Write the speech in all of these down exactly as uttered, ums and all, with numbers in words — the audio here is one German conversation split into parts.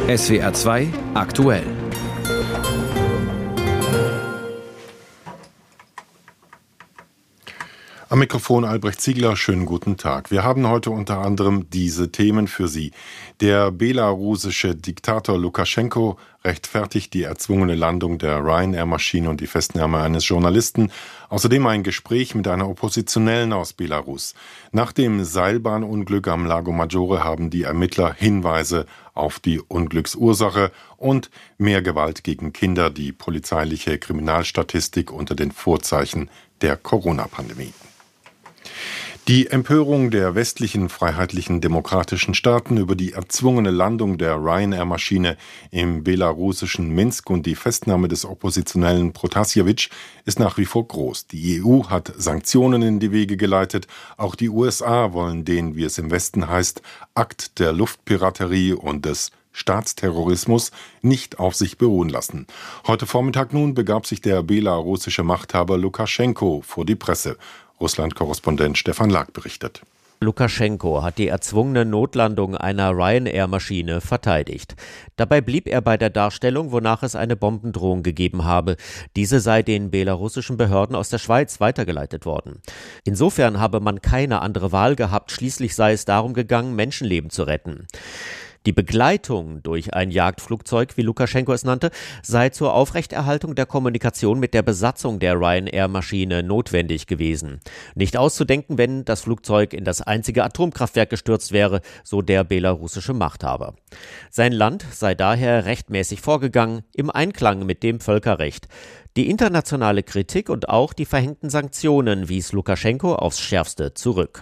S W R zwei aktuell. Am Mikrofon Albrecht Ziegler, schönen guten Tag. Wir haben heute unter anderem diese Themen für Sie. Der belarussische Diktator Lukaschenko rechtfertigt die erzwungene Landung der Ryanair-Maschine und die Festnahme eines Journalisten. Außerdem ein Gespräch mit einer Oppositionellen aus Belarus. Nach dem Seilbahnunglück am Lago Maggiore haben die Ermittler Hinweise auf die Unglücksursache und mehr Gewalt gegen Kinder, die polizeiliche Kriminalstatistik unter den Vorzeichen der Corona-Pandemie. Die Empörung der westlichen freiheitlichen demokratischen Staaten über die erzwungene Landung der Ryanair-Maschine im belarussischen Minsk und die Festnahme des Oppositionellen Protasjewitsch ist nach wie vor groß. Die E U hat Sanktionen in die Wege geleitet. Auch die U S A wollen den, wie es im Westen heißt, Akt der Luftpiraterie und des Staatsterrorismus nicht auf sich beruhen lassen. Heute Vormittag nun begab sich der belarussische Machthaber Lukaschenko vor die Presse. Russland-Korrespondent Stefan Lag berichtet. Lukaschenko hat die erzwungene Notlandung einer Ryanair-Maschine verteidigt. Dabei blieb er bei der Darstellung, wonach es eine Bombendrohung gegeben habe. Diese sei den belarussischen Behörden aus der Schweiz weitergeleitet worden. Insofern habe man keine andere Wahl gehabt. Schließlich sei es darum gegangen, Menschenleben zu retten. Die Begleitung durch ein Jagdflugzeug, wie Lukaschenko es nannte, sei zur Aufrechterhaltung der Kommunikation mit der Besatzung der Ryanair-Maschine notwendig gewesen. Nicht auszudenken, wenn das Flugzeug in das einzige Atomkraftwerk gestürzt wäre, so der belarussische Machthaber. Sein Land sei daher rechtmäßig vorgegangen, im Einklang mit dem Völkerrecht. Die internationale Kritik und auch die verhängten Sanktionen wies Lukaschenko aufs Schärfste zurück.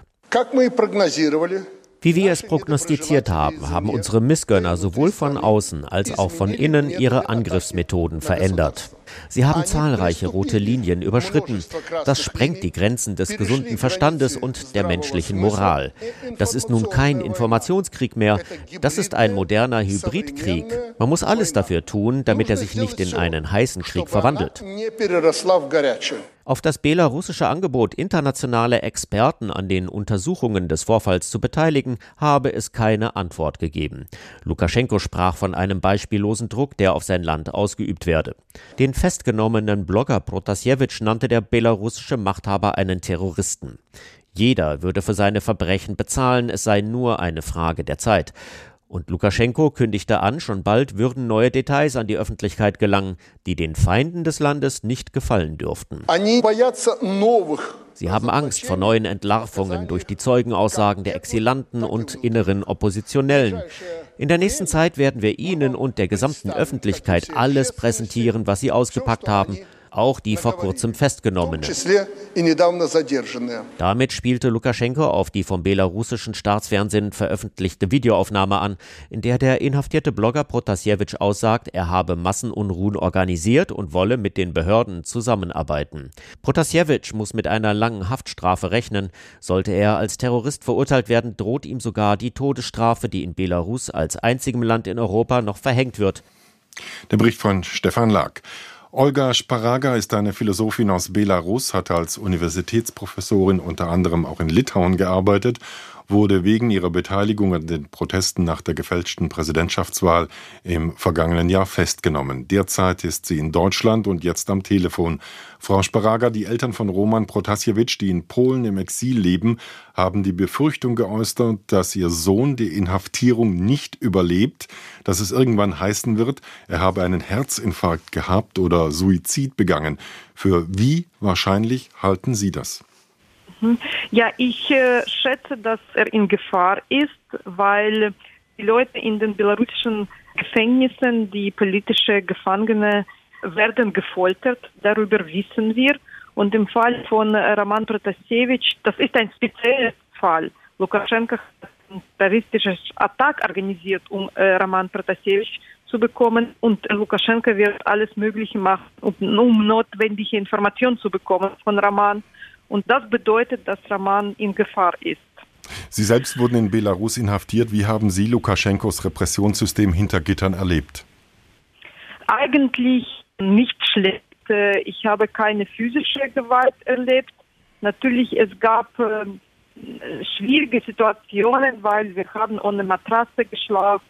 Wie wir es prognostiziert haben, haben unsere Missgönner sowohl von außen als auch von innen ihre Angriffsmethoden verändert. Sie haben zahlreiche rote Linien überschritten. Das sprengt die Grenzen des gesunden Verstandes und der menschlichen Moral. Das ist nun kein Informationskrieg mehr. Das ist ein moderner Hybridkrieg. Man muss alles dafür tun, damit er sich nicht in einen heißen Krieg verwandelt. Auf das belarussische Angebot, internationale Experten an den Untersuchungen des Vorfalls zu beteiligen, habe es keine Antwort gegeben. Lukaschenko sprach von einem beispiellosen Druck, der auf sein Land ausgeübt werde. Den festgenommenen Blogger Protasjewitsch nannte der belarussische Machthaber einen Terroristen. Jeder würde für seine Verbrechen bezahlen, es sei nur eine Frage der Zeit. Und Lukaschenko kündigte an, schon bald würden neue Details an die Öffentlichkeit gelangen, die den Feinden des Landes nicht gefallen dürften. Sie haben Angst vor neuen Entlarvungen durch die Zeugenaussagen der Exilanten und inneren Oppositionellen. In der nächsten Zeit werden wir Ihnen und der gesamten Öffentlichkeit alles präsentieren, was Sie ausgepackt haben, auch die vor kurzem Festgenommenen. Damit spielte Lukaschenko auf die vom belarussischen Staatsfernsehen veröffentlichte Videoaufnahme an, in der der inhaftierte Blogger Protasjewitsch aussagt, er habe Massenunruhen organisiert und wolle mit den Behörden zusammenarbeiten. Protasjewitsch muss mit einer langen Haftstrafe rechnen. Sollte er als Terrorist verurteilt werden, droht ihm sogar die Todesstrafe, die in Belarus als einzigem Land in Europa noch verhängt wird. Der Bericht von Stefan Lag. Olga Szparaga ist eine Philosophin aus Belarus, hat als Universitätsprofessorin unter anderem auch in Litauen gearbeitet, wurde wegen ihrer Beteiligung an den Protesten nach der gefälschten Präsidentschaftswahl im vergangenen Jahr festgenommen. Derzeit ist sie in Deutschland und jetzt am Telefon. Frau Szparaga, die Eltern von Roman Protasjewitsch, die in Polen im Exil leben, haben die Befürchtung geäußert, dass ihr Sohn die Inhaftierung nicht überlebt, dass es irgendwann heißen wird, er habe einen Herzinfarkt gehabt oder Suizid begangen. Für wie wahrscheinlich halten Sie das? Ja, ich äh, schätze, dass er in Gefahr ist, weil die Leute in den belarussischen Gefängnissen, die politische Gefangene, werden gefoltert. Darüber wissen wir. Und im Fall von Roman Protasjewitsch, das ist ein spezieller Fall. Lukaschenko hat eine terroristische Attacke organisiert, um äh, Roman Protasjewitsch zu bekommen. Und Lukaschenko wird alles Mögliche machen, um, um notwendige Informationen zu bekommen von Roman. Und das bedeutet, dass Roman in Gefahr ist. Sie selbst wurden in Belarus inhaftiert. Wie haben Sie Lukaschenkos Repressionssystem hinter Gittern erlebt? Eigentlich nicht schlecht. Ich habe keine physische Gewalt erlebt. Natürlich, es gab äh, schwierige Situationen, weil wir haben ohne Matratze geschlafen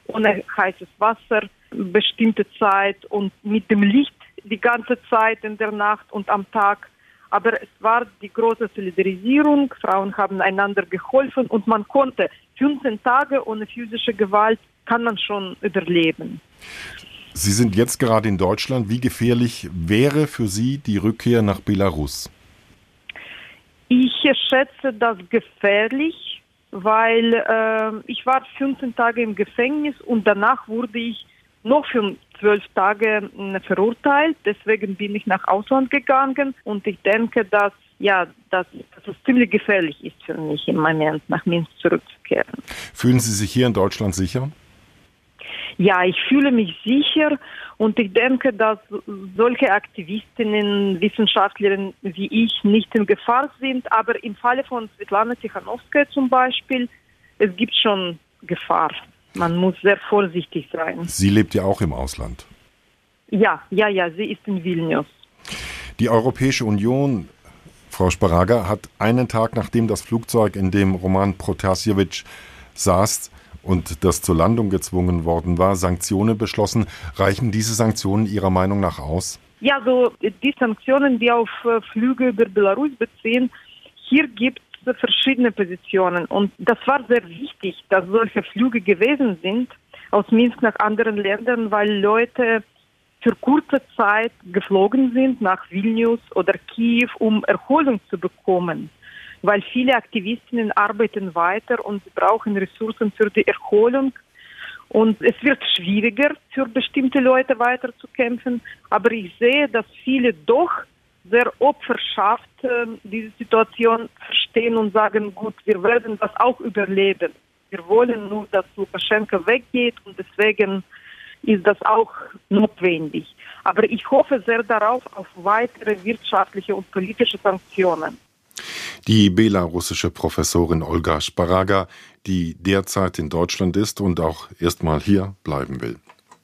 ohne heißes Wasser bestimmte Zeit und mit dem Licht die ganze Zeit in der Nacht und am Tag. Aber es war die große Solidarisierung, Frauen haben einander geholfen und man konnte fünfzehn Tage ohne physische Gewalt kann man schon überleben. Sie sind jetzt gerade in Deutschland. Wie gefährlich wäre für Sie die Rückkehr nach Belarus? Ich schätze das gefährlich, weil äh, ich war fünfzehn Tage im Gefängnis und danach wurde ich noch für zwölf Tage äh, verurteilt. Deswegen bin ich nach Ausland gegangen und ich denke, dass, ja, dass, dass es ziemlich gefährlich ist für mich im Moment, nach Minsk zurückzukehren. Fühlen Sie sich hier in Deutschland sicher? Ja, ich fühle mich sicher und ich denke, dass solche Aktivistinnen, Wissenschaftlerinnen wie ich nicht in Gefahr sind. Aber im Falle von Svetlana Tikhanovskaya zum Beispiel, es gibt schon Gefahr. Man muss sehr vorsichtig sein. Sie lebt ja auch im Ausland. Ja, ja, ja, sie ist in Vilnius. Die Europäische Union, Frau Szparaga, hat einen Tag nachdem das Flugzeug, in dem Roman Protasevich saß, und das zur Landung gezwungen worden war, Sanktionen beschlossen. Reichen diese Sanktionen Ihrer Meinung nach aus? Ja, so die Sanktionen, die auf Flüge über Belarus beziehen, hier gibt es verschiedene Positionen. Und das war sehr wichtig, dass solche Flüge gewesen sind aus Minsk nach anderen Ländern, weil Leute für kurze Zeit geflogen sind nach Vilnius oder Kiew, um Erholung zu bekommen. Weil viele Aktivistinnen arbeiten weiter und sie brauchen Ressourcen für die Erholung. Und es wird schwieriger für bestimmte Leute weiterzukämpfen. Aber ich sehe, dass viele doch sehr opferschaft äh, diese Situation verstehen und sagen, gut, wir werden das auch überleben. Wir wollen nur, dass Lukaschenko weggeht und deswegen ist das auch notwendig. Aber ich hoffe sehr darauf, auf weitere wirtschaftliche und politische Sanktionen. Die belarussische Professorin Olga Szparaga, die derzeit in Deutschland ist und auch erstmal hier bleiben will.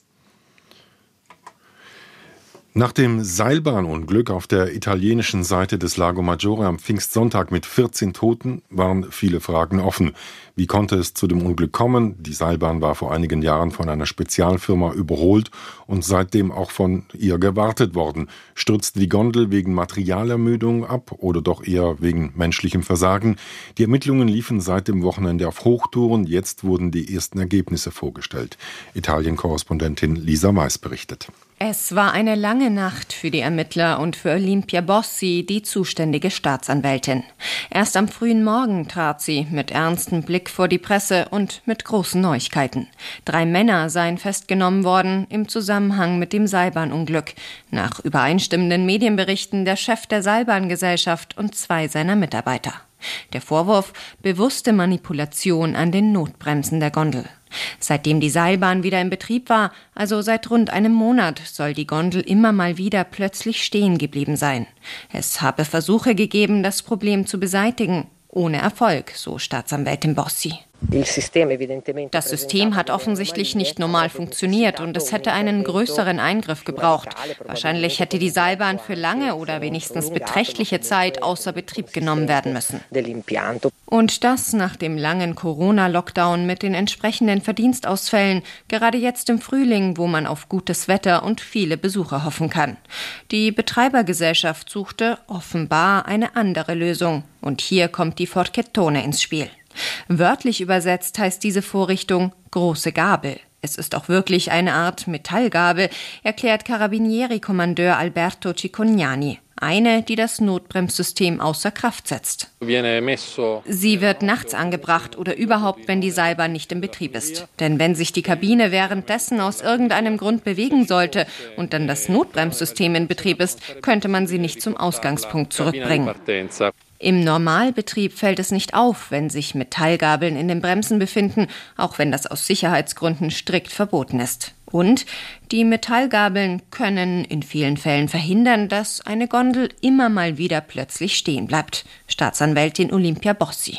Nach dem Seilbahnunglück auf der italienischen Seite des Lago Maggiore am Pfingstsonntag mit vierzehn Toten waren viele Fragen offen. Wie konnte es zu dem Unglück kommen? Die Seilbahn war vor einigen Jahren von einer Spezialfirma überholt und seitdem auch von ihr gewartet worden. Stürzte die Gondel wegen Materialermüdung ab oder doch eher wegen menschlichem Versagen? Die Ermittlungen liefen seit dem Wochenende auf Hochtouren. Jetzt wurden die ersten Ergebnisse vorgestellt. Italien-Korrespondentin Lisa Mais berichtet. Es war eine lange Nacht für die Ermittler und für Olimpia Bossi, die zuständige Staatsanwältin. Erst am frühen Morgen trat sie mit ernstem Blick vor die Presse und mit großen Neuigkeiten. Drei Männer seien festgenommen worden im Zusammenhang mit dem Seilbahnunglück. Nach übereinstimmenden Medienberichten der Chef der Seilbahngesellschaft und zwei seiner Mitarbeiter. Der Vorwurf: bewusste Manipulation an den Notbremsen der Gondel. Seitdem die Seilbahn wieder in Betrieb war, also seit rund einem Monat, soll die Gondel immer mal wieder plötzlich stehen geblieben sein. Es habe Versuche gegeben, das Problem zu beseitigen. Ohne Erfolg, so Staatsanwältin Bossi. Das System hat offensichtlich nicht normal funktioniert und es hätte einen größeren Eingriff gebraucht. Wahrscheinlich hätte die Seilbahn für lange oder wenigstens beträchtliche Zeit außer Betrieb genommen werden müssen. Und das nach dem langen Corona-Lockdown mit den entsprechenden Verdienstausfällen, gerade jetzt im Frühling, wo man auf gutes Wetter und viele Besucher hoffen kann. Die Betreibergesellschaft suchte offenbar eine andere Lösung. Und hier kommt die Forchettone ins Spiel. Wörtlich übersetzt heißt diese Vorrichtung große Gabel. Es ist auch wirklich eine Art Metallgabel, erklärt Carabinieri-Kommandeur Alberto Cicognani. Eine, die das Notbremssystem außer Kraft setzt. Sie wird nachts angebracht oder überhaupt, wenn die Seilbahn nicht in Betrieb ist. Denn wenn sich die Kabine währenddessen aus irgendeinem Grund bewegen sollte und dann das Notbremssystem in Betrieb ist, könnte man sie nicht zum Ausgangspunkt zurückbringen. Im Normalbetrieb fällt es nicht auf, wenn sich Metallgabeln in den Bremsen befinden, auch wenn das aus Sicherheitsgründen strikt verboten ist. Und die Metallgabeln können in vielen Fällen verhindern, dass eine Gondel immer mal wieder plötzlich stehen bleibt. Staatsanwältin Olimpia Bossi.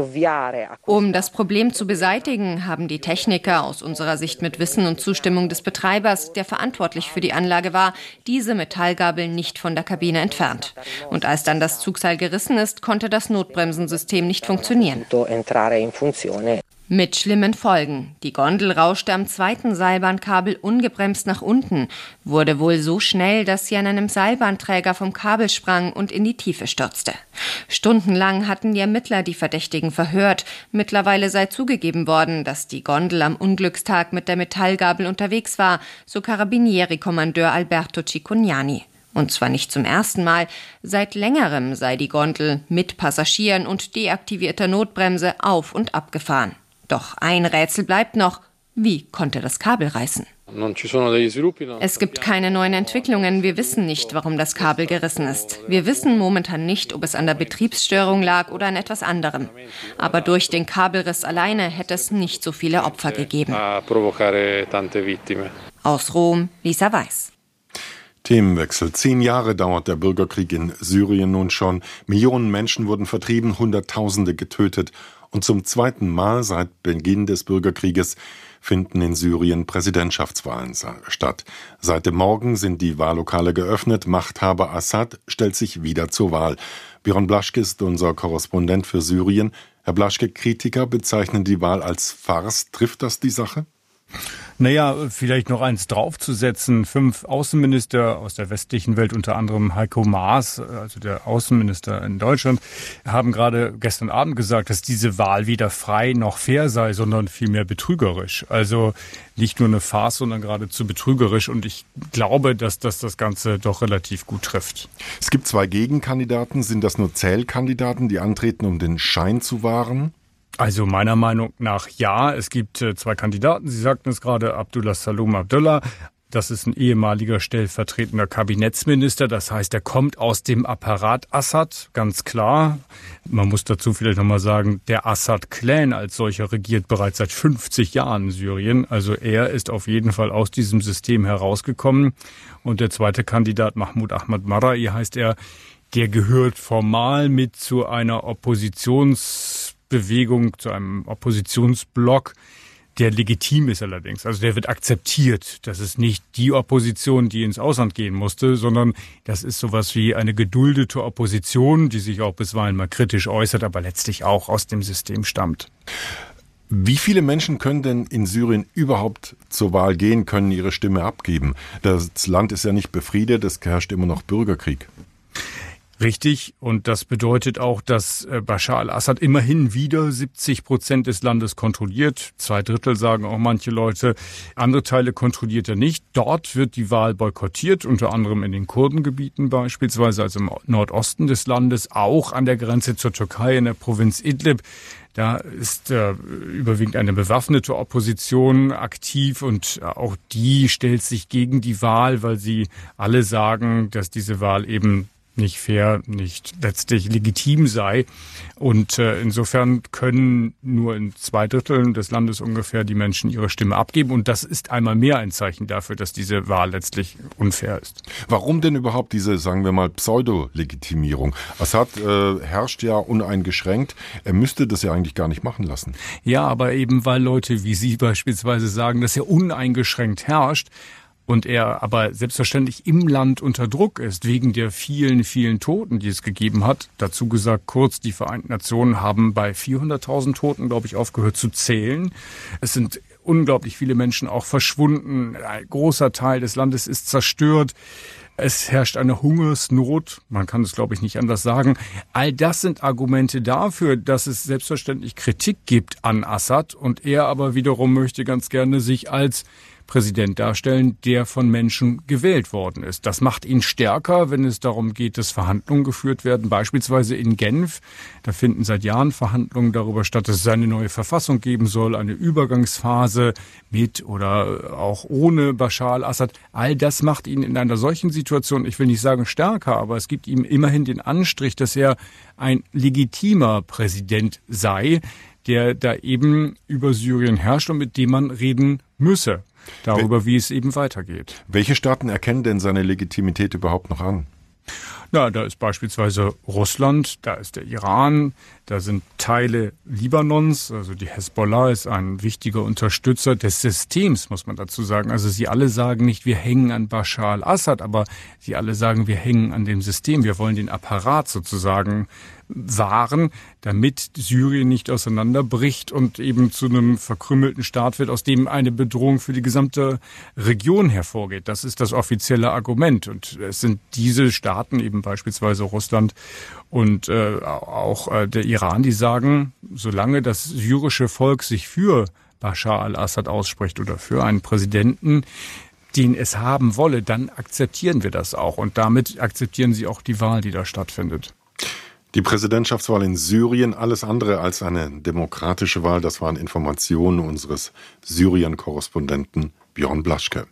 Um das Problem zu beseitigen, haben die Techniker aus unserer Sicht mit Wissen und Zustimmung des Betreibers, der verantwortlich für die Anlage war, diese Metallgabeln nicht von der Kabine entfernt. Und als dann das Zugseil gerissen ist, konnte das Notbremsensystem nicht funktionieren. Mit schlimmen Folgen. Die Gondel rauschte am zweiten Seilbahnkabel ungebremst nach unten, wurde wohl so schnell, dass sie an einem Seilbahnträger vom Kabel sprang und in die Tiefe stürzte. Stundenlang hatten die Ermittler die Verdächtigen verhört. Mittlerweile sei zugegeben worden, dass die Gondel am Unglückstag mit der Metallgabel unterwegs war, so Carabinieri-Kommandeur Alberto Cicognani. Und zwar nicht zum ersten Mal. Seit längerem sei die Gondel mit Passagieren und deaktivierter Notbremse auf- und abgefahren. Doch ein Rätsel bleibt noch. Wie konnte das Kabel reißen? Es gibt keine neuen Entwicklungen. Wir wissen nicht, warum das Kabel gerissen ist. Wir wissen momentan nicht, ob es an der Betriebsstörung lag oder an etwas anderem. Aber durch den Kabelriss alleine hätte es nicht so viele Opfer gegeben. Aus Rom, Lisa Weiß. Themenwechsel. Zehn Jahre dauert der Bürgerkrieg in Syrien nun schon. Millionen Menschen wurden vertrieben, Hunderttausende getötet. Und zum zweiten Mal seit Beginn des Bürgerkrieges finden in Syrien Präsidentschaftswahlen statt. Seit dem Morgen sind die Wahllokale geöffnet. Machthaber Assad stellt sich wieder zur Wahl. Björn Blaschke ist unser Korrespondent für Syrien. Herr Blaschke, Kritiker bezeichnen die Wahl als Farce. Trifft das die Sache? Naja, vielleicht noch eins draufzusetzen. Fünf Außenminister aus der westlichen Welt, unter anderem Heiko Maas, also der Außenminister in Deutschland, haben gerade gestern Abend gesagt, dass diese Wahl weder frei noch fair sei, sondern vielmehr betrügerisch. Also nicht nur eine Farce, sondern geradezu betrügerisch. Und ich glaube, dass das das Ganze doch relativ gut trifft. Es gibt zwei Gegenkandidaten. Sind das nur Zählkandidaten, die antreten, um den Schein zu wahren? Also meiner Meinung nach ja. Es gibt äh, zwei Kandidaten. Sie sagten es gerade, Abdullah Salom Abdullah. Das ist ein ehemaliger stellvertretender Kabinettsminister. Das heißt, er kommt aus dem Apparat Assad, ganz klar. Man muss dazu vielleicht nochmal sagen, der Assad-Clan als solcher regiert bereits seit fünfzig Jahren in Syrien. Also er ist auf jeden Fall aus diesem System herausgekommen. Und der zweite Kandidat, Mahmoud Ahmad Marrai heißt er, der gehört formal mit zu einer Oppositions Bewegung, zu einem Oppositionsblock, der legitim ist allerdings. Also der wird akzeptiert. Das ist nicht die Opposition, die ins Ausland gehen musste, sondern das ist sowas wie eine geduldete Opposition, die sich auch bisweilen mal kritisch äußert, aber letztlich auch aus dem System stammt. Wie viele Menschen können denn in Syrien überhaupt zur Wahl gehen, können ihre Stimme abgeben? Das Land ist ja nicht befriedet, es herrscht immer noch Bürgerkrieg. Richtig. Und das bedeutet auch, dass Bashar al-Assad immerhin wieder siebzig Prozent des Landes kontrolliert. Zwei Drittel sagen auch manche Leute. Andere Teile kontrolliert er nicht. Dort wird die Wahl boykottiert, unter anderem in den Kurdengebieten beispielsweise, also im Nordosten des Landes, auch an der Grenze zur Türkei in der Provinz Idlib. Da ist äh, überwiegend eine bewaffnete Opposition aktiv und auch die stellt sich gegen die Wahl, weil sie alle sagen, dass diese Wahl eben nicht fair, nicht letztlich legitim sei. Und äh, insofern können nur in zwei Dritteln des Landes ungefähr die Menschen ihre Stimme abgeben. Und das ist einmal mehr ein Zeichen dafür, dass diese Wahl letztlich unfair ist. Warum denn überhaupt diese, sagen wir mal, Pseudo-Legitimierung? Assad äh, herrscht ja uneingeschränkt. Er müsste das ja eigentlich gar nicht machen lassen. Ja, aber eben weil Leute wie Sie beispielsweise sagen, dass er uneingeschränkt herrscht, und er aber selbstverständlich im Land unter Druck ist, wegen der vielen, vielen Toten, die es gegeben hat. Dazu gesagt, kurz, die Vereinten Nationen haben bei vierhunderttausend Toten, glaube ich, aufgehört zu zählen. Es sind unglaublich viele Menschen auch verschwunden. Ein großer Teil des Landes ist zerstört. Es herrscht eine Hungersnot, man kann es, glaube ich, nicht anders sagen. All das sind Argumente dafür, dass es selbstverständlich Kritik gibt an Assad und er aber wiederum möchte ganz gerne sich als Präsident darstellen, der von Menschen gewählt worden ist. Das macht ihn stärker, wenn es darum geht, dass Verhandlungen geführt werden, beispielsweise in Genf. Da finden seit Jahren Verhandlungen darüber statt, dass es eine neue Verfassung geben soll, eine Übergangsphase mit oder auch ohne Bashar al-Assad. All das macht ihn in einer solchen Situation, ich will nicht sagen stärker, aber es gibt ihm immerhin den Anstrich, dass er ein legitimer Präsident sei, der da eben über Syrien herrscht und mit dem man reden müsse. Darüber, wie es eben weitergeht. Welche Staaten erkennen denn seine Legitimität überhaupt noch an? Na, da ist beispielsweise Russland, da ist der Iran, da sind Teile Libanons, also die Hezbollah ist ein wichtiger Unterstützer des Systems, muss man dazu sagen. Also sie alle sagen nicht, wir hängen an Bashar al-Assad, aber sie alle sagen, wir hängen an dem System. Wir wollen den Apparat sozusagen wahren, damit Syrien nicht auseinanderbricht und eben zu einem verkrümmelten Staat wird, aus dem eine Bedrohung für die gesamte Region hervorgeht. Das ist das offizielle Argument. Und es sind diese Staaten, eben beispielsweise Russland und äh, auch äh, der Iran, die sagen, solange das syrische Volk sich für Bashar al-Assad ausspricht oder für einen Präsidenten, den es haben wolle, dann akzeptieren wir das auch. Und damit akzeptieren sie auch die Wahl, die da stattfindet. Die Präsidentschaftswahl in Syrien, alles andere als eine demokratische Wahl, das waren Informationen unseres Syrien-Korrespondenten Björn Blaschke.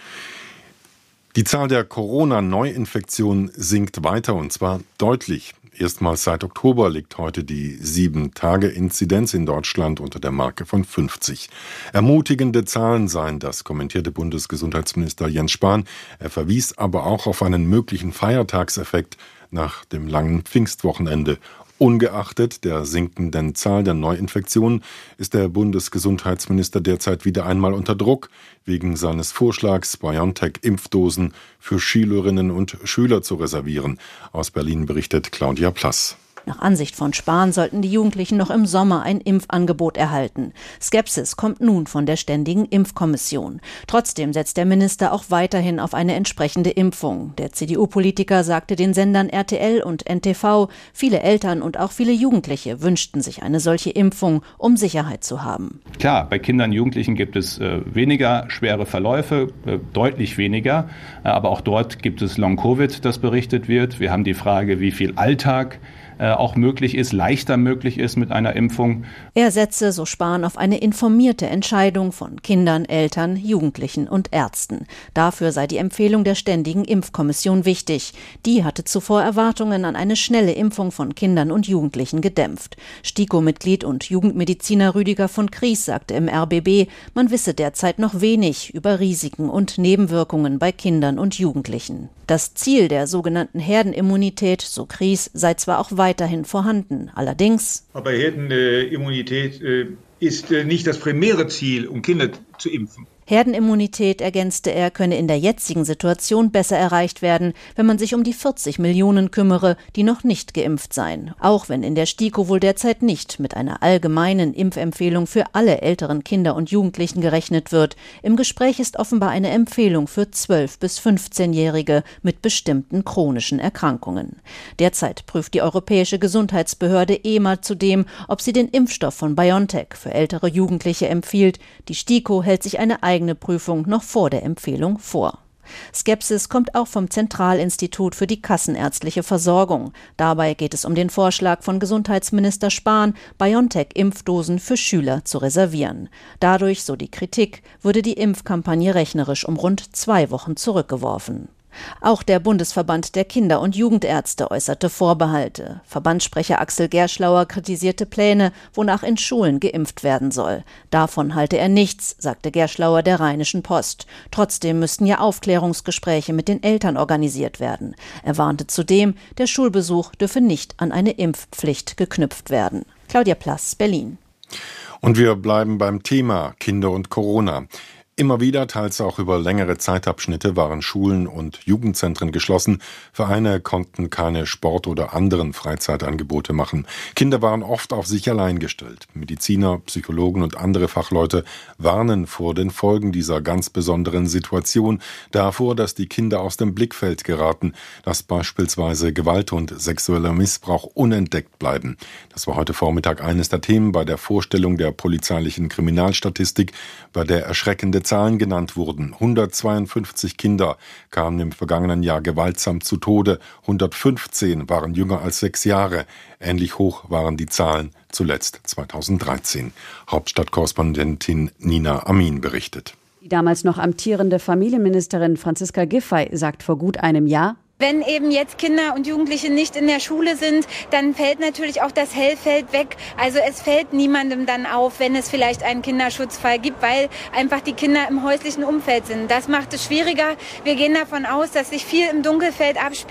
Die Zahl der Corona-Neuinfektionen sinkt weiter und zwar deutlich. Erstmals seit Oktober liegt heute die sieben-Tage-Inzidenz in Deutschland unter der Marke von fünfzig. Ermutigende Zahlen seien das, kommentierte Bundesgesundheitsminister Jens Spahn. Er verwies aber auch auf einen möglichen Feiertagseffekt nach dem langen Pfingstwochenende. Ungeachtet der sinkenden Zahl der Neuinfektionen ist der Bundesgesundheitsminister derzeit wieder einmal unter Druck wegen seines Vorschlags, BioNTech-Impfdosen für Schülerinnen und Schüler zu reservieren. Aus Berlin berichtet Claudia Plass. Nach Ansicht von Spahn sollten die Jugendlichen noch im Sommer ein Impfangebot erhalten. Skepsis kommt nun von der Ständigen Impfkommission. Trotzdem setzt der Minister auch weiterhin auf eine entsprechende Impfung. Der C D U-Politiker sagte den Sendern R T L und N T V, viele Eltern und auch viele Jugendliche wünschten sich eine solche Impfung, um Sicherheit zu haben. Klar, bei Kindern und Jugendlichen gibt es äh, weniger schwere Verläufe, äh, deutlich weniger. Äh, aber auch dort gibt es Long-Covid, das berichtet wird. Wir haben die Frage, wie viel Alltag auch möglich ist, leichter möglich ist mit einer Impfung. Er setze, so Spahn, auf eine informierte Entscheidung von Kindern, Eltern, Jugendlichen und Ärzten. Dafür sei die Empfehlung der Ständigen Impfkommission wichtig. Die hatte zuvor Erwartungen an eine schnelle Impfung von Kindern und Jugendlichen gedämpft. STIKO-Mitglied und Jugendmediziner Rüdiger von Kries sagte im R B B, man wisse derzeit noch wenig über Risiken und Nebenwirkungen bei Kindern und Jugendlichen. Das Ziel der sogenannten Herdenimmunität, so Kries, sei zwar auch weiterhin vorhanden. Allerdings Aber Herdenimmunität äh, ist äh, nicht das primäre Ziel, um Kinder zu impfen. Herdenimmunität, ergänzte er, könne in der jetzigen Situation besser erreicht werden, wenn man sich um die vierzig Millionen kümmere, die noch nicht geimpft seien. Auch wenn in der STIKO wohl derzeit nicht mit einer allgemeinen Impfempfehlung für alle älteren Kinder und Jugendlichen gerechnet wird. Im Gespräch ist offenbar eine Empfehlung für zwölf- bis fünfzehnjährige mit bestimmten chronischen Erkrankungen. Derzeit prüft die Europäische Gesundheitsbehörde E M A zudem, ob sie den Impfstoff von BioNTech für ältere Jugendliche empfiehlt. Die STIKO hält sich eine eigene Prüfung noch vor der Empfehlung vor. Skepsis kommt auch vom Zentralinstitut für die kassenärztliche Versorgung. Dabei geht es um den Vorschlag von Gesundheitsminister Spahn, BioNTech-Impfdosen für Schüler zu reservieren. Dadurch, so die Kritik, würde die Impfkampagne rechnerisch um rund zwei Wochen zurückgeworfen. Auch der Bundesverband der Kinder- und Jugendärzte äußerte Vorbehalte. Verbandssprecher Axel Gerschlauer kritisierte Pläne, wonach in Schulen geimpft werden soll. Davon halte er nichts, sagte Gerschlauer der Rheinischen Post. Trotzdem müssten ja Aufklärungsgespräche mit den Eltern organisiert werden. Er warnte zudem, der Schulbesuch dürfe nicht an eine Impfpflicht geknüpft werden. Claudia Plass, Berlin. Und wir bleiben beim Thema Kinder und Corona. Immer wieder, teils auch über längere Zeitabschnitte, waren Schulen und Jugendzentren geschlossen. Vereine konnten keine Sport- oder anderen Freizeitangebote machen. Kinder waren oft auf sich allein gestellt. Mediziner, Psychologen und andere Fachleute warnen vor den Folgen dieser ganz besonderen Situation, davor, dass die Kinder aus dem Blickfeld geraten, dass beispielsweise Gewalt und sexueller Missbrauch unentdeckt bleiben. Das war heute Vormittag eines der Themen bei der Vorstellung der polizeilichen Kriminalstatistik, bei der erschreckende Zahlen genannt wurden. hundertzweiundfünfzig Kinder kamen im vergangenen Jahr gewaltsam zu Tode, hundertfünfzehn waren jünger als sechs Jahre. Ähnlich hoch waren die Zahlen zuletzt zweitausenddreizehn. Hauptstadtkorrespondentin Nina Amin berichtet. Die damals noch amtierende Familienministerin Franziska Giffey sagt vor gut einem Jahr: Wenn eben jetzt Kinder und Jugendliche nicht in der Schule sind, dann fällt natürlich auch das Hellfeld weg. Also es fällt niemandem dann auf, wenn es vielleicht einen Kinderschutzfall gibt, weil einfach die Kinder im häuslichen Umfeld sind. Das macht es schwieriger. Wir gehen davon aus, dass sich viel im Dunkelfeld abspielt.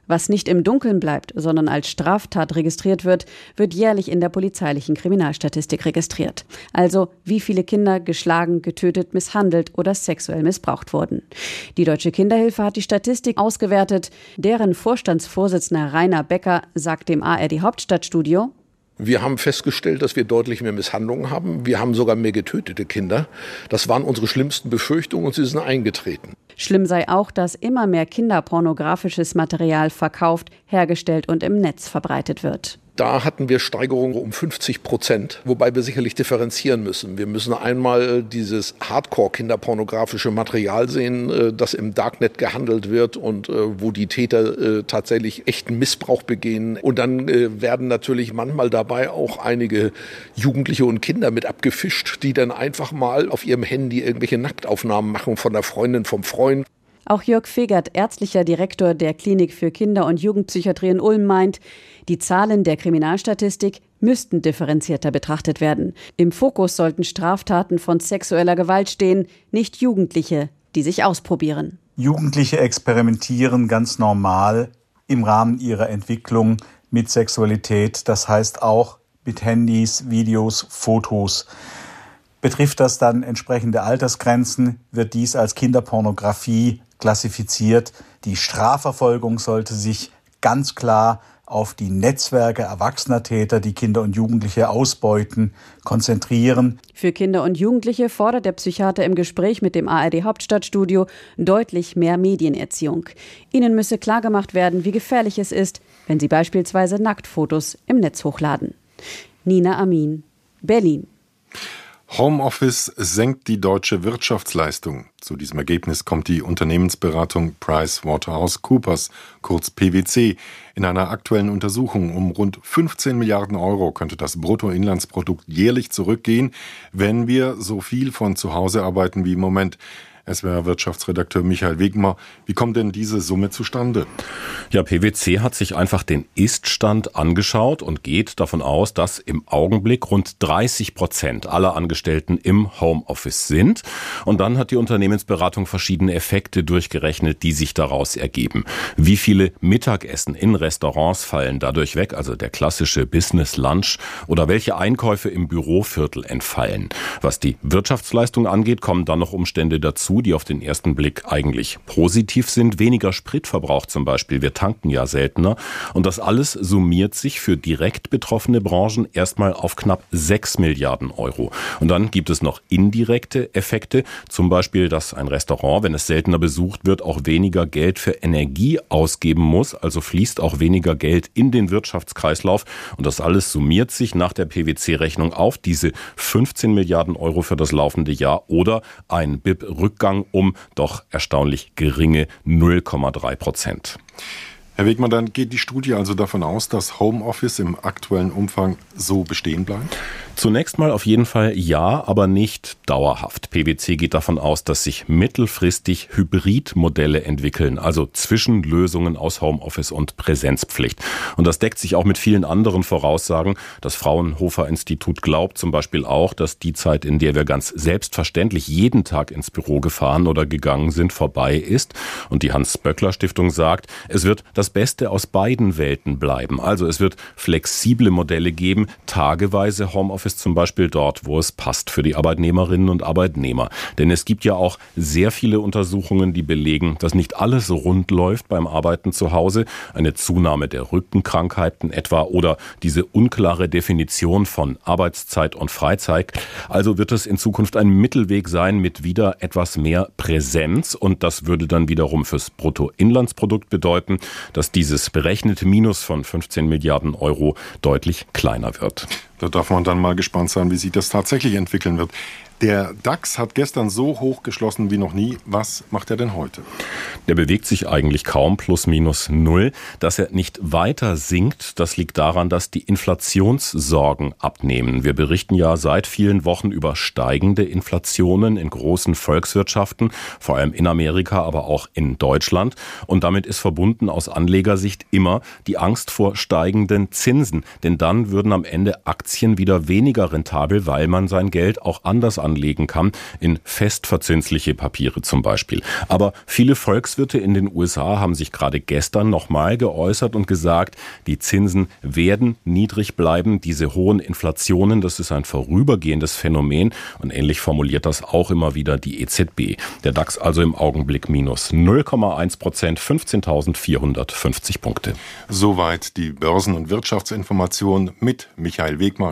Was nicht im Dunkeln bleibt, sondern als Straftat registriert wird, wird jährlich in der polizeilichen Kriminalstatistik registriert. Also wie viele Kinder geschlagen, getötet, misshandelt oder sexuell missbraucht wurden. Die Deutsche Kinderhilfe hat die Statistik ausgewertet. Deren Vorstandsvorsitzender Rainer Becker sagt dem A R D Hauptstadtstudio: Wir haben festgestellt, dass wir deutlich mehr Misshandlungen haben. Wir haben sogar mehr getötete Kinder. Das waren unsere schlimmsten Befürchtungen und sie sind eingetreten. Schlimm sei auch, dass immer mehr kinderpornografisches Material verkauft, hergestellt und im Netz verbreitet wird. Da hatten wir Steigerungen um fünfzig Prozent, wobei wir sicherlich differenzieren müssen. Wir müssen einmal dieses Hardcore-kinderpornografische Material sehen, das im Darknet gehandelt wird und wo die Täter tatsächlich echten Missbrauch begehen. Und dann werden natürlich manchmal dabei auch einige Jugendliche und Kinder mit abgefischt, die dann einfach mal auf ihrem Handy irgendwelche Nacktaufnahmen machen von der Freundin, vom Freund. Auch Jörg Fegert, ärztlicher Direktor der Klinik für Kinder- und Jugendpsychiatrie in Ulm, meint, die Zahlen der Kriminalstatistik müssten differenzierter betrachtet werden. Im Fokus sollten Straftaten von sexueller Gewalt stehen, nicht Jugendliche, die sich ausprobieren. Jugendliche experimentieren ganz normal im Rahmen ihrer Entwicklung mit Sexualität, das heißt auch mit Handys, Videos, Fotos. Betrifft das dann entsprechende Altersgrenzen, wird dies als Kinderpornografie klassifiziert. Die Strafverfolgung sollte sich ganz klar auf die Netzwerke erwachsener Täter, die Kinder und Jugendliche ausbeuten, konzentrieren. Für Kinder und Jugendliche fordert der Psychiater im Gespräch mit dem A R D Hauptstadtstudio deutlich mehr Medienerziehung. Ihnen müsse klargemacht werden, wie gefährlich es ist, wenn sie beispielsweise Nacktfotos im Netz hochladen. Nina Amin, Berlin. Homeoffice senkt die deutsche Wirtschaftsleistung. Zu diesem Ergebnis kommt die Unternehmensberatung PricewaterhouseCoopers, kurz P W C. In einer aktuellen Untersuchung um rund fünfzehn Milliarden Euro könnte das Bruttoinlandsprodukt jährlich zurückgehen, wenn wir so viel von zu Hause arbeiten wie im Moment. S W R-Wirtschaftsredakteur Michael Wegmer, wie kommt denn diese Summe zustande? Ja, P W C hat sich einfach den Ist-Stand angeschaut und geht davon aus, dass im Augenblick rund dreißig Prozent aller Angestellten im Homeoffice sind. Und dann hat die Unternehmensberatung verschiedene Effekte durchgerechnet, die sich daraus ergeben. Wie viele Mittagessen in Restaurants fallen dadurch weg, also der klassische Business Lunch, oder welche Einkäufe im Büroviertel entfallen. Was die Wirtschaftsleistung angeht, kommen dann noch Umstände dazu, die auf den ersten Blick eigentlich positiv sind. Weniger Spritverbrauch zum Beispiel. Wir tanken ja seltener. Und das alles summiert sich für direkt betroffene Branchen erstmal auf knapp sechs Milliarden Euro. Und dann gibt es noch indirekte Effekte. Zum Beispiel, dass ein Restaurant, wenn es seltener besucht wird, auch weniger Geld für Energie ausgeben muss. Also fließt auch weniger Geld in den Wirtschaftskreislauf. Und das alles summiert sich nach der P W C-Rechnung auf diese fünfzehn Milliarden Euro für das laufende Jahr oder ein B I P-Rückgang um doch erstaunlich geringe null Komma drei Prozent. Herr Wegmann, dann geht die Studie also davon aus, dass Homeoffice im aktuellen Umfang so bestehen bleibt? Zunächst mal auf jeden Fall ja, aber nicht dauerhaft. P W C geht davon aus, dass sich mittelfristig Hybridmodelle entwickeln, also Zwischenlösungen aus Homeoffice und Präsenzpflicht. Und das deckt sich auch mit vielen anderen Voraussagen. Das Fraunhofer-Institut glaubt zum Beispiel auch, dass die Zeit, in der wir ganz selbstverständlich jeden Tag ins Büro gefahren oder gegangen sind, vorbei ist. Und die Hans-Böckler-Stiftung sagt, es wird das Beste aus beiden Welten bleiben. Also es wird flexible Modelle geben, tageweise Homeoffice zum Beispiel dort, wo es passt für die Arbeitnehmerinnen und Arbeitnehmer. Denn es gibt ja auch sehr viele Untersuchungen, die belegen, dass nicht alles so rund läuft beim Arbeiten zu Hause. Eine Zunahme der Rückenkrankheiten etwa oder diese unklare Definition von Arbeitszeit und Freizeit. Also wird es in Zukunft ein Mittelweg sein mit wieder etwas mehr Präsenz. Und das würde dann wiederum fürs Bruttoinlandsprodukt bedeuten, dass dieses berechnete Minus von fünfzehn Milliarden Euro deutlich kleiner wird. Da darf man dann mal gespannt sein, wie sich das tatsächlich entwickeln wird. Der DAX hat gestern so hoch geschlossen wie noch nie. Was macht er denn heute? Der bewegt sich eigentlich kaum, plus minus null. Dass er nicht weiter sinkt, das liegt daran, dass die Inflationssorgen abnehmen. Wir berichten ja seit vielen Wochen über steigende Inflationen in großen Volkswirtschaften, vor allem in Amerika, aber auch in Deutschland. Und damit ist verbunden aus Anlegersicht immer die Angst vor steigenden Zinsen. Denn dann würden am Ende Aktien wieder weniger rentabel, weil man sein Geld auch anders anlegen kann, in festverzinsliche Papiere zum Beispiel. Aber viele Volkswirte in den U S A haben sich gerade gestern nochmal geäußert und gesagt, die Zinsen werden niedrig bleiben. Diese hohen Inflationen, das ist ein vorübergehendes Phänomen und ähnlich formuliert das auch immer wieder die E Z B. Der DAX also im Augenblick minus null Komma eins Prozent, fünfzehntausendvierhundertfünfzig Punkte. Soweit die Börsen- und Wirtschaftsinformation mit Michael Wegmann.